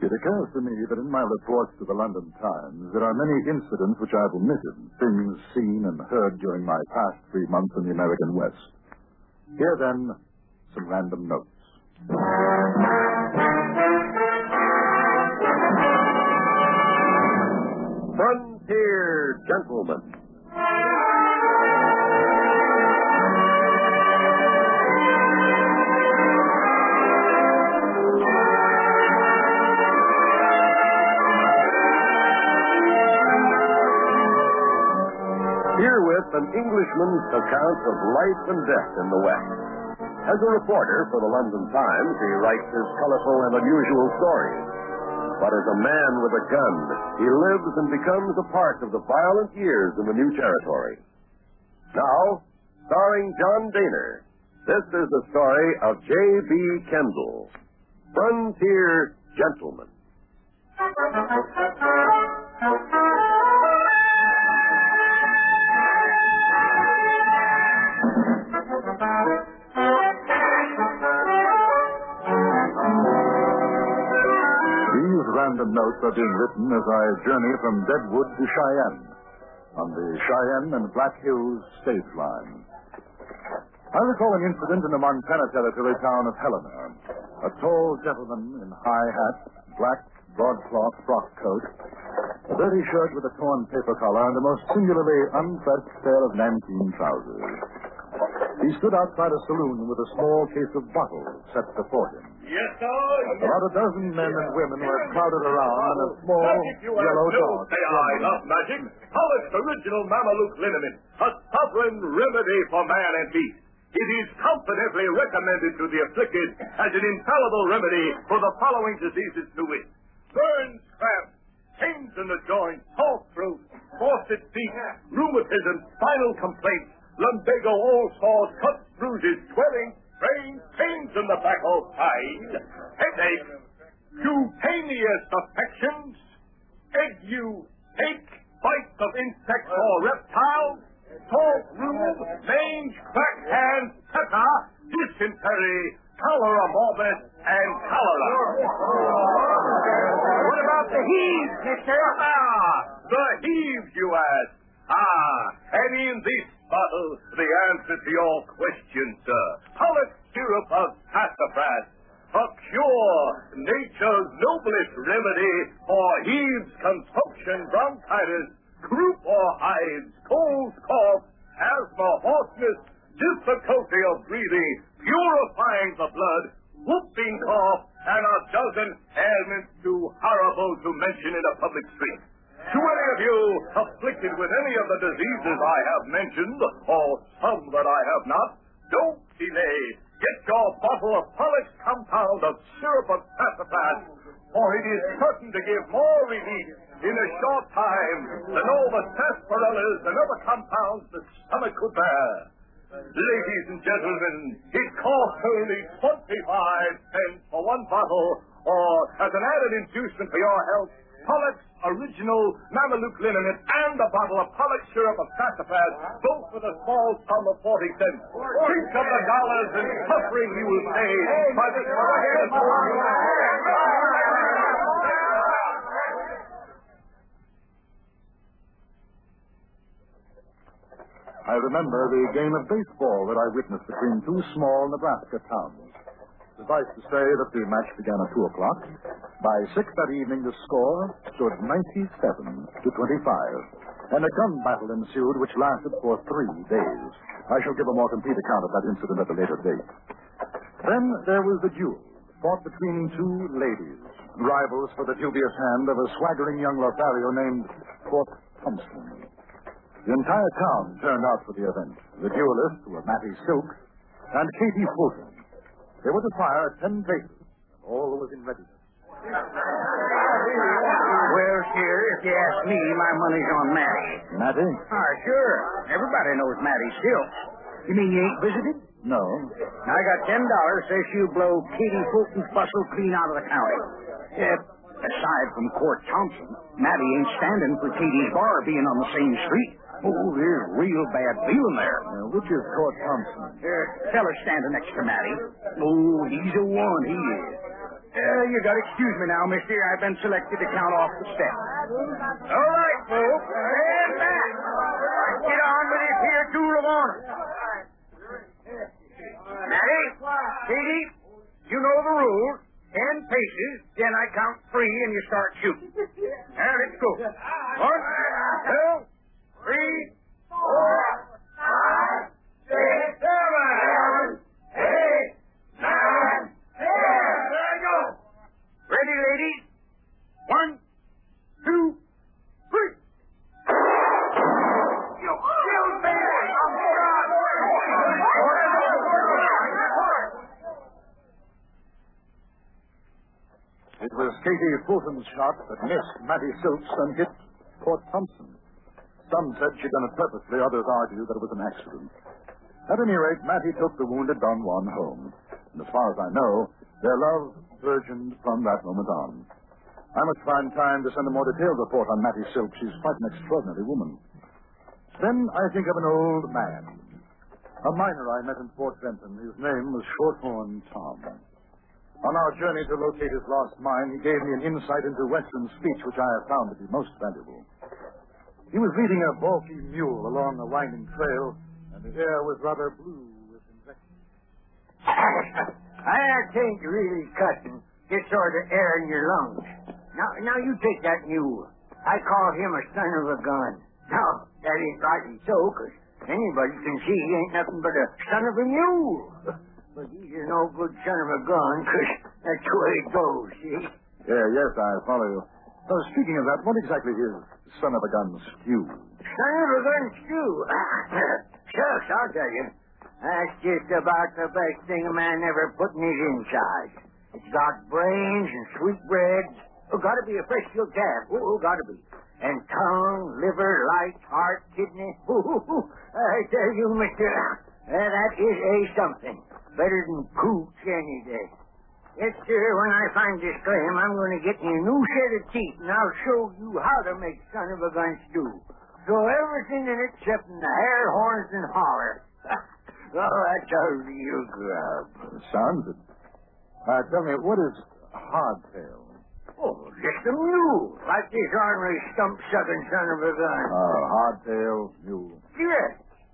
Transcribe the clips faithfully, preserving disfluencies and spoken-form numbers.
It occurs to me that in my reports to the London Times, there are many incidents which I've omitted, things seen and heard during my past three months in the American West. Here, then, some random notes. Frontier Gentlemen. Herewith an Englishman's account of life and death in the West. As a reporter for the London Times, he writes his colorful and unusual stories. But as a man with a gun, he lives and becomes a part of the violent years in the new territory. Now, starring John Daner, this is the story of J B. Kendall, Frontier Gentleman. Random notes are being written as I journey from Deadwood to Cheyenne on the Cheyenne and Black Hills stage line. I recall an incident in the Montana Territory town of Helena. A tall gentleman in high hat, black broadcloth frock coat, a dirty shirt with a torn paper collar, and a most singularly unpressed pair of nankeen trousers. He stood outside a saloon with a small case of bottles set before him. Yes, sir. About a dozen men and women were crowded around, and a small yellow dog. Say I love magic. Pollock's original Mameluke liniment, a sovereign remedy for man and beast. It is confidently recommended to the afflicted as an infallible remedy for the following diseases to wit: burns, cramps, pains in the joints, sore throat, faucet feet, rheumatism, spinal complaints, lumbago, all sores, cuts, bruises, swelling, sprains, pains in the back or side, headache, cutaneous affections, ague, ache, bites of insects or reptiles, sore throat, mange, cracked hands, tetanus, dysentery, cholera morbus, and cholera. What about the heaves, mister? Ah, the heaves, you ask. Ah, and in this bottle, the answer to your question, sir. Pollock syrup of sassafras, a cure, nature's noblest remedy for heaves, consumption, bronchitis, croup or hives, colds, cough, asthma, hoarseness, difficulty of breathing, purifying the blood, whooping cough, and a dozen ailments too horrible to mention in a public street. To any of you afflicted with any of the diseases I have mentioned, or some that I have not, don't delay. Get your bottle of Pollock's compound of syrup of sassafras, for it is certain to give more relief in a short time than all the sarsaparillas and other compounds the stomach could bear. Ladies and gentlemen, it costs only twenty-five cents for one bottle, or as an added inducement for your health, Pollock's original Mameluke liniment and a bottle of Pollock syrup of sassafras, both for the small sum of forty cents. Think of the dollars and suffering you will save by this I remember the game of baseball that I witnessed between two small Nebraska towns. Suffice to say that the match began at two o'clock. By six that evening, the score stood ninety-seven to twenty-five, and a gun battle ensued which lasted for three days. I shall give a more complete account of that incident at a later date. Then there was the duel, fought between two ladies, rivals for the dubious hand of a swaggering young Lothario named Fort Thompson. The entire town turned out for the event. The duelists were Mattie Silk and Katie Fulton. They were to fire at ten paces, and all was in readiness. Well, sir, if you ask me, my money's on Mattie. Mattie? Oh, sure. Everybody knows Mattie Silk. You mean you ain't visited? No. I got ten dollars, says she'll blow Katie Fulton's bustle clean out of the county. Yeah, aside from Court Thompson, Mattie ain't standing for Katie's bar being on the same street. Oh, there's real bad feeling there. Uh, which is Court Thompson? Uh, feller standing next to Mattie. Oh, he's a one, he is. Uh, Uh, you got to excuse me now, mister. I've been selected to count off the steps. All right, folks. Stand back. Get on with this here tour of honor. Matty, Katie, you know the rules. Ten paces, then I count three and you start shooting. Now, let's go. One, two, three, four, five, six, seven, eight, nine, ten. There you go. Ready, ladies? One, two, three. You killed me! I'm It was Katie Fulton's shot that missed Mattie Silks and hit Court Thompson. Some said she'd done it purposely, others argued that it was an accident. At any rate, Mattie took the wounded Don Juan home. And as far as I know, their love burgeoned from that moment on. I must find time to send a more detailed report on Mattie Silks. She's quite an extraordinary woman. Then I think of an old man. A miner I met in Fort Benton. His name was Shorthorn Tom. On our journey to locate his lost mine, he gave me an insight into Western speech, which I have found to be most valuable. He was leading a balky mule along a winding trail, and the air was rather blue with invective. I can't really cut and get sort of air in your lungs. Now, now you take that mule. I call him a son of a gun. Now, that ain't rightly so, because anybody can see he ain't nothing but a son of a mule. But he's a no good son of a gun, because that's the way it goes, see? Yeah, yes, I follow you. So, speaking of that, what exactly is son of a gun stew? Son of a gun stew? Shucks, I'll tell you. That's just about the best thing a man ever put in his inside. It's got brains and sweetbreads. Oh, gotta be a fresh killed calf. Oh, oh, gotta be. And tongue, liver, light, heart, kidney. Ooh, ooh, ooh. I tell you, mister, uh, that is a something. Better than pooch any day. Yes, sir, when I find this claim, I'm going to get me a new set of teeth, and I'll show you how to make son of a gun stew. Throw everything in it except in the hair, horns, and holler. Oh, that's a real grub. Sounds it. Uh, tell me, what is hardtail? Oh, just a mule, like this ornery stump-sucking son of a gun. Oh, hardtail mule. Yes.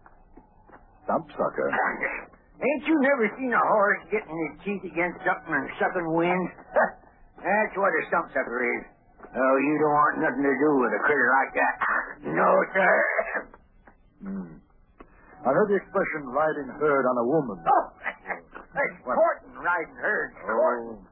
Stump sucker. Ain't you never seen a horse getting his teeth against something and sucking wind? That's what a stump sucker is. Oh, you don't want nothing to do with a critter like that. No, sir. Hmm. I heard the expression riding herd on a woman. Oh, that's important, riding herd. Oh.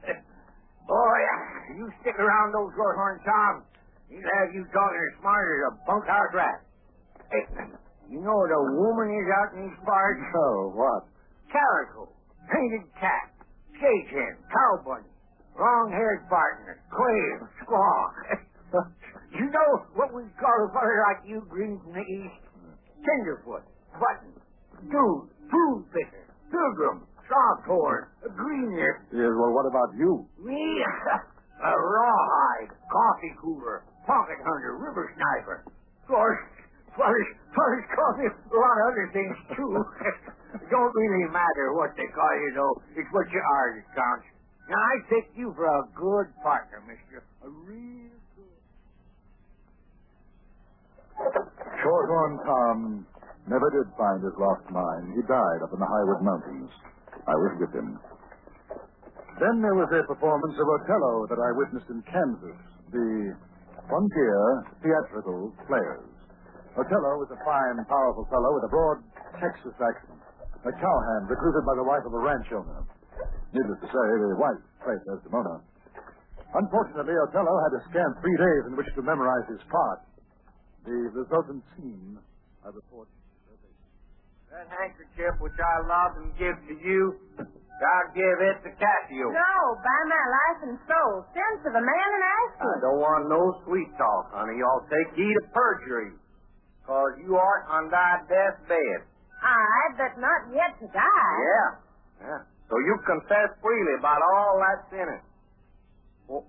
Boy, you stick around those Shorthorn Tom, he'll have you talking as smart as a bunkhouse rat. Hey, you know what a woman is out in these parts? Oh, what? Calico, painted cap, skate hen, cow bunny, long-haired partner, quail, squaw. You know what we call a fellow like you, green from the east? Tenderfoot, button, dude, food picker, pilgrim, softhorn, a greener. Yes, well, what about you? Me? A rawhide, coffee cooler, pocket hunter, river sniper. Of course, fellas, fellas call me a lot of other things, too. It don't really matter what they call you, though. It's what you are that counts. Now, I take you for a good partner, mister. A real good. Shorthorn Tom never did find his lost mine. He died up in the Highwood Mountains. I was with him. Then there was a performance of Othello that I witnessed in Kansas. The Frontier Theatrical Players. Othello was a fine, powerful fellow with a broad Texas accent. A cowhand recruited by the wife of a ranch owner. Needless to say, the wife played Desdemona. Unfortunately, Othello had a scant three days in which to memorize his part. The resultant scene, I report. That handkerchief which I love and give to you, I'll give it to Cassio. No, by my life and soul, send for the man and ask him. I don't want no sweet talk, honey. I'll take heed of perjury, because you are on thy deathbed. I, but not yet to die. Yeah. Yeah. So you confess freely about all that's in it. Oh.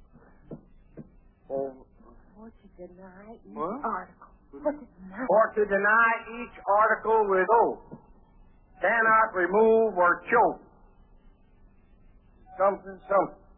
Oh. For to deny each What? article. For to deny. For to deny each article with oath, cannot remove or choke. Something, something.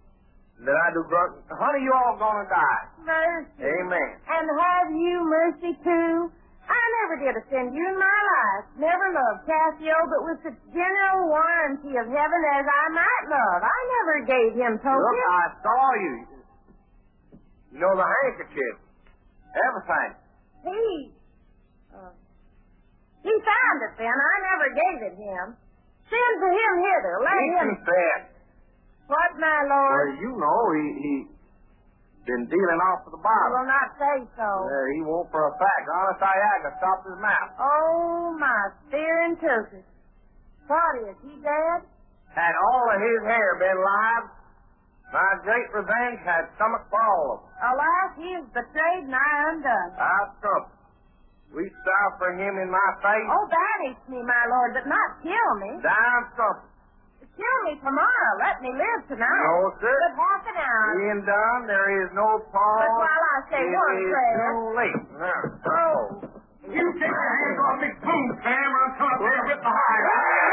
That I do grunt. Honey, you all gonna die. Mercy. Amen. And have you mercy, too? I never did offend you in my life. Never loved Cassio, but with such general warranty of heaven as I might love. I never gave him token. Look, I saw you. You know the handkerchief. Everything. He... Uh, he found it then. I never gave it him. Send for him hither. Let He him... confessed. What, my Well, lord? you know he, he been dealing off of the I bottle. will not say so. Uh, he won't for a fact. Honest, I had to stop his mouth. Oh, my spear and turkey. What is he dead? Had all of his hair been live, my great revenge had stomach for all of them. Alas, he is betrayed and I undone. I'll trump. We style for him in my face. Oh, banish me, my lord, but not kill me. Down trumpet. Kill me tomorrow. Let me live tonight. No, sir. But half an hour. Being done, there is no pause. But while I say it one is prayer. too late. Now, Oh. You take your hands off me, boom, Sam, or I'm coming up there and rip the hide.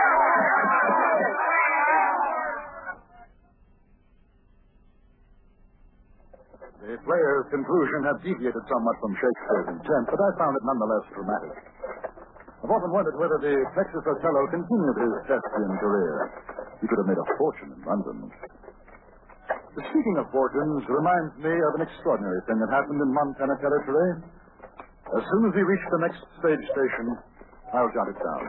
The player's conclusion had deviated somewhat from Shakespeare's intent, but I found it nonetheless dramatic. I've often wondered whether the Texas Othello continued his thespian career. He could have made a fortune in London. Speaking of fortunes, reminds me of an extraordinary thing that happened in Montana Territory. As soon as we reached the next stage station, I'll jot it down.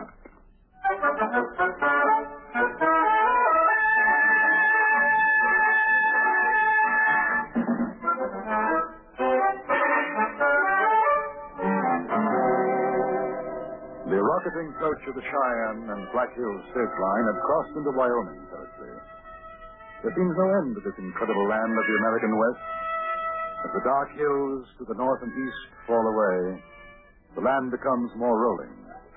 The rocketing coach of the Cheyenne and Black Hills state line had crossed into Wyoming territory. There seems no end to this incredible land of the American West. As the dark hills to the north and east fall away, the land becomes more rolling.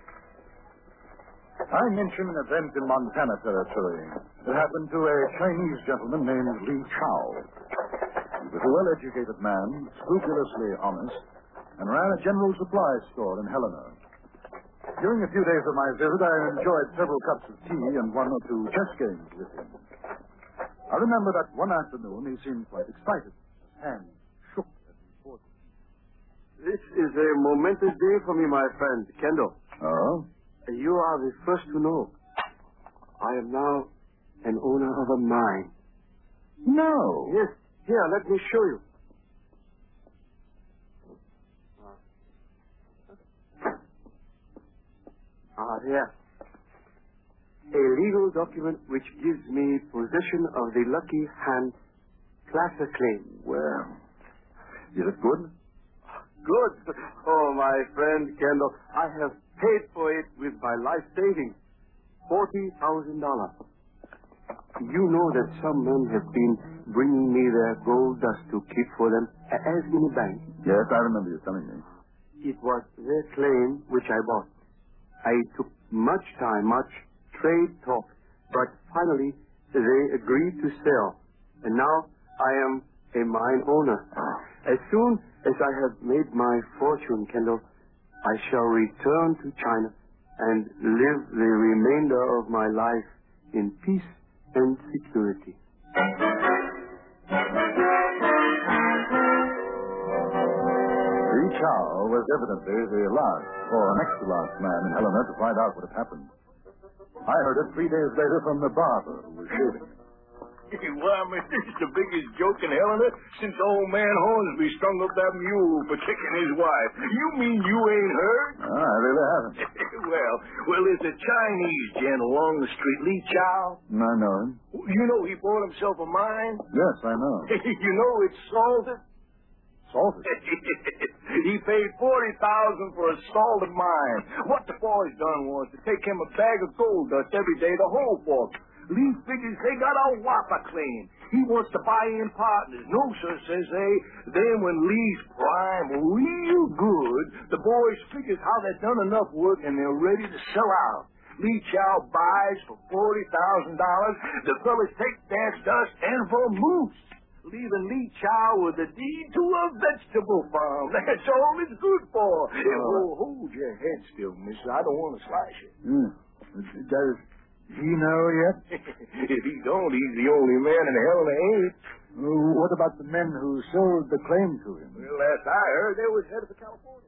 I mention an event in Montana Territory that happened to a Chinese gentleman named Lee Chow. He was a well-educated man, scrupulously honest, and ran a general supply store in Helena. During a few days of my visit, I enjoyed several cups of tea and one or two chess games with him. I remember that one afternoon he seemed quite excited. His hand shook as he poured. This is a momentous day for me, my friend, Kendall. Oh? You are the first to know. I am now an owner of a mine. No. Yes. Here, let me show you. Ah, here. A legal document which gives me possession of the Lucky Hand Placer claim. Well, is it good? Good. Oh, my friend Kendall, I have paid for it with my life savings. Forty thousand dollars. You know that some men have been bringing me their gold dust to keep for them as in a bank. Yes, I remember you telling me. It was their claim which I bought. I took much time, much trade talk, but finally they agreed to sell. And now I am a mine owner. As soon as I have made my fortune, Kendall, I shall return to China and live the remainder of my life in peace and security. Lee Chow was evidently the last, or next to last man in Helena to find out what had happened. I heard it three days later from the barber who was shaving. Why, man, this is the biggest joke in Helena since old man Hornsby strung up that mule for kicking his wife. You mean you ain't heard? No, I really haven't. well, well, there's a Chinese gent along the street, Lee Chow. I know him. You know he bought himself a mine? Yes, I know. you know it's salted? Salted? He paid forty thousand dollars for a salted mine. What the boys done was to take him a bag of gold dust every day to hold for him. Lee figures they got a whopper claim. He wants to buy in partners. No, sir, says they. Then when Lee's prime real good, the boys figures how they've done enough work and they're ready to sell out. Lee Chow buys for forty thousand dollars. The fellas take that dust and vamoose, leaving Lee Chow with a deed to a vegetable farm. That's all it's good for. And oh, hold your head still, mister. I don't want to slice you. Mm. Does he know yet? If he don't, he's the only man in Helena ain't. Uh, what about the men who sold the claim to him? Well, last I heard, they was headed for California.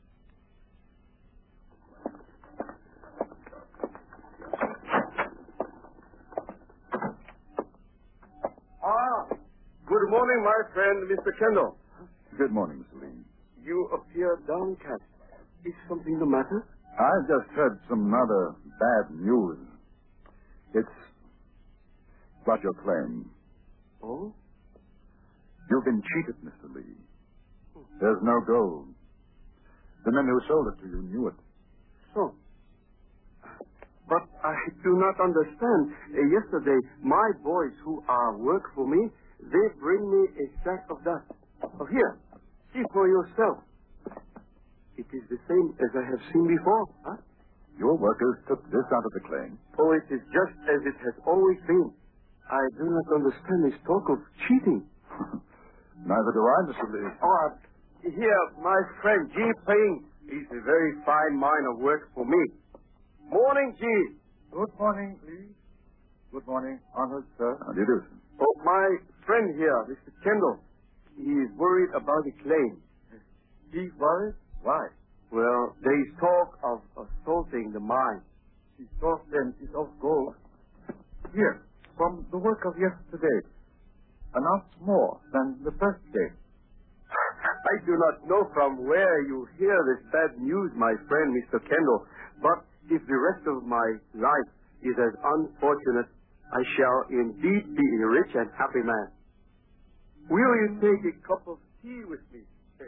Ah, good morning, my friend, Mister Kendall. Good morning, Mister Lee. You appear downcast. Is something the matter? I've just heard some rather bad news. It's about your claim. Oh? You've been cheated, Mister Lee. There's no gold. The men who sold it to you knew it. So? But I do not understand. Uh, yesterday, my boys who are work for me, they bring me a sack of dust. Oh, here. See for yourself. It is the same as I have seen before. Huh? Your workers took this out of the claim. Oh, it is just as it has always been. I do not understand this talk of cheating. Neither do I, Mister Lee. Oh, here, my friend G. Payne. He's a very fine man of work for me. Morning, G. Good morning, Lee. Good morning, honored sir. How do you do, sir? Oh, my friend here, Mister Kendall. He is worried about the claim. He worried? Why? Well, there is talk of assaulting the mine. He thought then is of gold. Here, from the work of yesterday. An ounce more than the first day. I do not know from where you hear this bad news, my friend, Mister Kendall, but if the rest of my life is as unfortunate, I shall indeed be a rich and happy man. Will you take a cup of tea with me?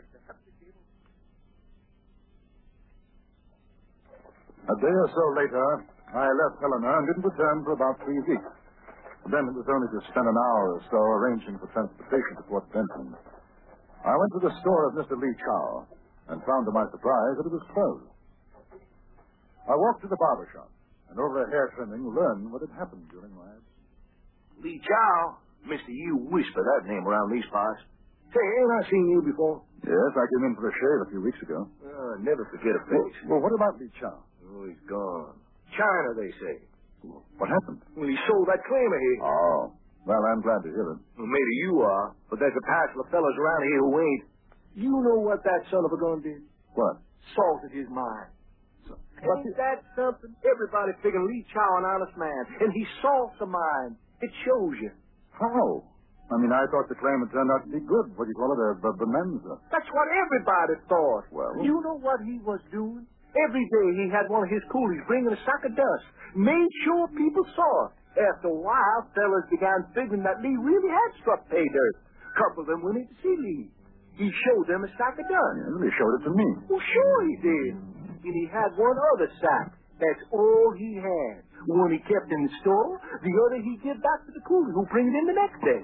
A day or so later, I left Helena and didn't return for about three weeks. Then it was only to spend an hour or so arranging for transportation to Fort Benton. I went to the store of Mister Lee Chow and found to my surprise that it was closed. I walked to the barber shop and over a hair trimming learned what had happened during my absence. Lee Chow? Mister, you whisper that name around these parts. Say, ain't I seen you before? Yes, I came in for a shave a few weeks ago. Uh, never forget a face. Well, well, what about Lee Chow? Oh, he's gone. China, they say. What happened? Well, he sold that claim of his. Oh, well, I'm glad to hear it. Well, maybe you are, but there's a passel of fellows around here who ain't. You know what that son of a gun did? What? Salted his mind. So, Ain't that something? Everybody figuring Lee Chow an honest man, and he salts the mind. It shows you. how? I mean, I thought the claim had turned out to be good. What do you call it? A, a bonanza. That's what everybody thought. Well? You know what he was doing? Every day he had one of his coolies bringing a sack of dust. Made sure people saw it. After a while, fellas began figuring that Lee really had struck pay dirt. A couple of them went in to see Lee. He showed them a sack of dust. Yeah, they showed it to me. Well, sure he did. And he had one other sack. That's all he had. One he kept in the store, the other he give back to the coolie who bring it in the next day.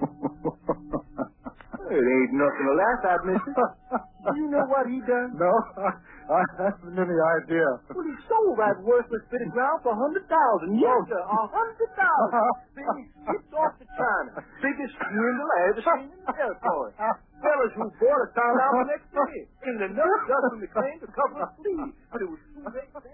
It ain't nothing to laugh at, mister. You know what he done? No, I, I haven't any idea. Well, he sold that worthless bit of ground for a hundred thousand. Yes, sir, a hundred thousand. Then he skipped off to China. Biggest swindle I ever seen in the territory. Fellas who bought it found out the next day. And enough dust from the claim to cover his sleeve. But it was too late then.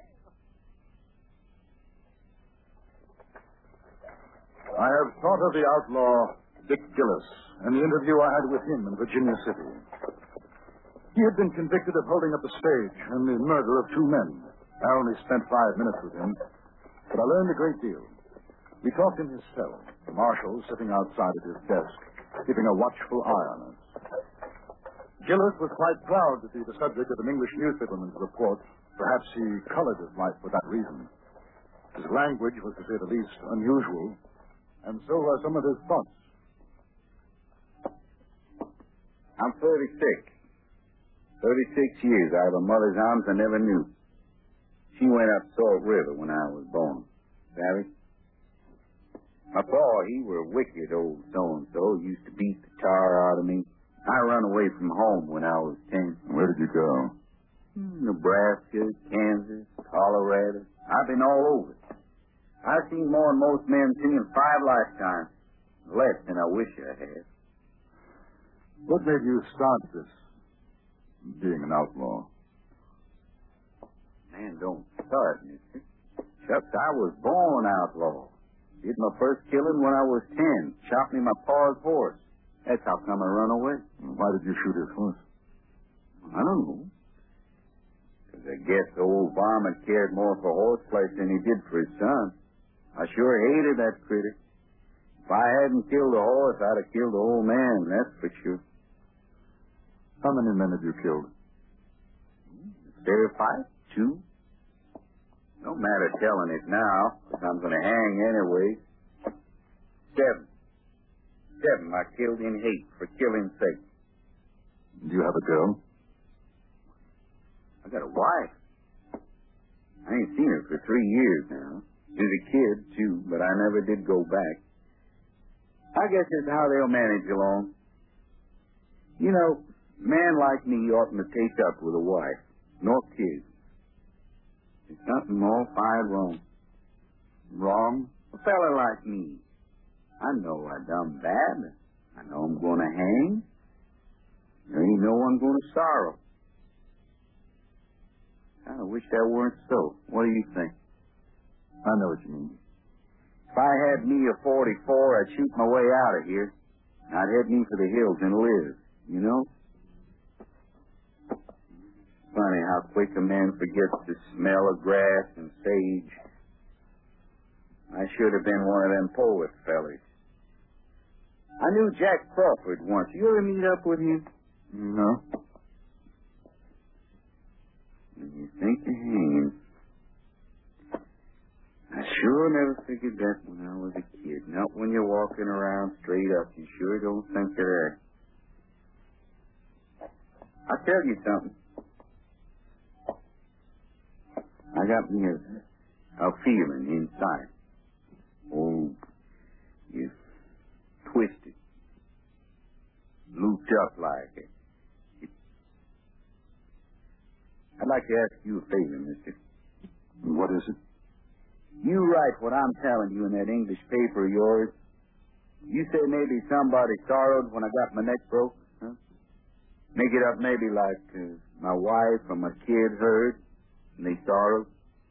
I have thought of the outlaw Dick Gillis and the interview I had with him in Virginia City. He had been convicted of holding up a stage and the murder of two men. I only spent five minutes with him, but I learned a great deal. We talked in his cell, the marshal sitting outside at his desk, keeping a watchful eye on us. Gillis was quite proud to be the subject of an English newspaperman's report. Perhaps he colored his life for that reason. His language was, to say the least, unusual, and so were some of his thoughts. I'm thirty-six. Thirty-six years out of a mother's arms I never knew. She went up Salt River when I was born. Savvy? My pa, he were a wicked old so-and-so. Used to beat the tar out of me. I run away from home when I was ten. Where did you go? Nebraska, Kansas, Colorado. I've been all over. I've seen more than most men see in five lifetimes. Less than I wish I had. What made you start this, being an outlaw? Man, don't start, mister. Shucks, I was born outlaw. Did my first killing when I was ten. Shot me my pa's horse. That's how come I run away. Why did you shoot his horse? I don't know. Because I guess the old varmint cared more for horseflesh than he did for his son. I sure hated that critter. If I hadn't killed the horse, I'd have killed the old man, that's for sure. How many men have you killed? Fair fight? Two? No matter telling it now, because I'm going to hang anyway. Seven. Seven I killed in hate for killing's sake. Do you have a girl? I got a wife. I ain't seen her for three years now. She's a kid, too, but I never did go back. I guess it's how they'll manage along. You know, a man like me oughtn't to take up with a wife, nor kids. There's something all fired wrong. Wrong? A fella like me. I know I done bad. I know I'm going to hang. There ain't no one going to sorrow. I wish that weren't so. What do you think? I know what you mean. If I had me a forty-four, I'd shoot my way out of here. I'd head me for the hills and live, you know? Funny how quick a man forgets the smell of grass and sage. I should have been one of them poet fellas. I knew Jack Crawford once. You ever meet up with him? No. You think you're hanging. I sure never figured that when I was a kid. Not when you're walking around straight up. You sure don't think of that. I'll tell you something. I got me a, a feeling inside. Oh, you twisted. Looped up like it. it. I'd like to ask you a favor, mister. What is it? You write what I'm telling you in that English paper of yours. You say maybe somebody sorrowed when I got my neck broke, huh? Make it up maybe like uh, my wife or my kid hurt, and they sorrowed.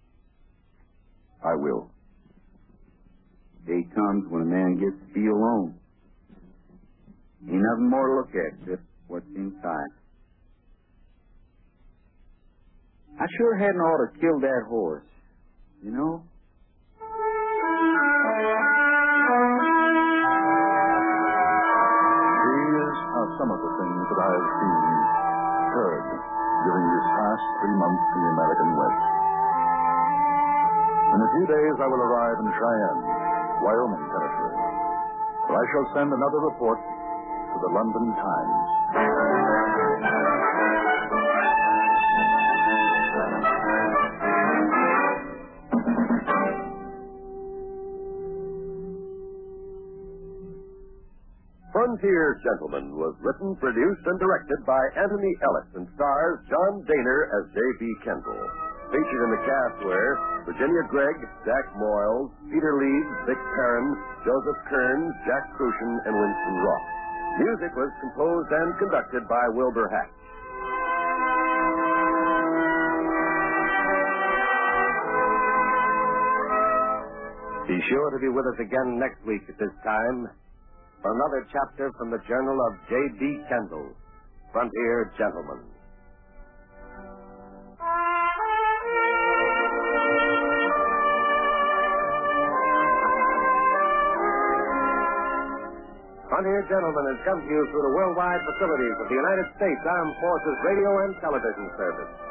I will. Day comes when a man gets to be alone. Ain't nothing more to look at, just what's inside. I sure hadn't ought to kill that horse, you know? These are some of the things that I have seen, heard, during these past three months in the American West. In a few days, I will arrive in Cheyenne, Wyoming territory, where I shall send another report to the London Times. Frontier Gentlemen was written, produced, and directed by Anthony Ellis and stars John Daner as J B. Kendall. Featured in the cast were Virginia Gregg, Jack Moyles, Peter Leeds, Vic Perrin, Joseph Kearns, Jack Crucian, and Winston Ross. Music was composed and conducted by Wilbur Hatch. Be sure to be with us again next week at this time for another chapter from the Journal of J B. Kendall, Frontier Gentlemen. Frontier Gentlemen has come to you through the worldwide facilities of the United States Armed Forces Radio and Television Service.